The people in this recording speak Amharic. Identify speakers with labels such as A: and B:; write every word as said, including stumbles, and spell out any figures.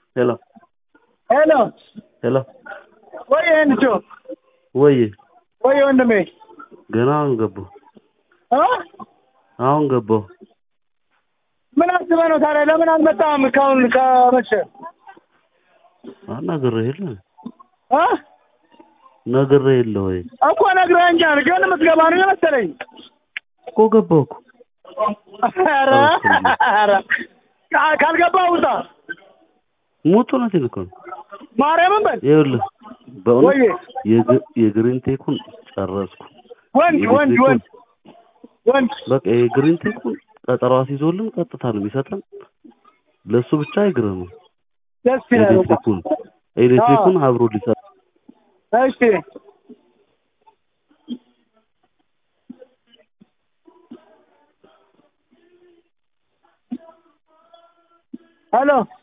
A: Hello.
B: Hello.
A: Hello.
B: ወይ እንጆ
A: ወይ
B: ወይ ወንድሜ
A: ገና አሁን ገባሁ
B: አ
A: አሁን ገባሁ
B: ምን አስበህ ነው ታዲያ ለምን አልመጣም ካሁን ከመቼ
A: ነግሬህ የለ
B: አ
A: ነግሬህ የለ ወይ
B: እኮ ነግረኸኛል ግን የምትገባ ነው የመሰለኝ
A: እኮ ገባሁ እኮ
B: ኧረ ኧረ ካልገባህ ውጣ
A: ሞቶ ነው እኮ
B: ማርያምን በል
A: ይኸውልህ በእውነት የግሪን ቴኩን ጨረስኩ
B: ወንድ ወንድ ወንድ ወንድ
A: በቃ የግሪን ቴኩን ቀጠሮ አስይዞልን ቀጥታ ነው የሚሰጠን ለሱ ብቻ አይግረም
B: ደስ ይላል
A: ኤሌክትሪኩን ኤሌክትሪኩን አብሮ ሊሰጥ
B: እሺ ሄሎ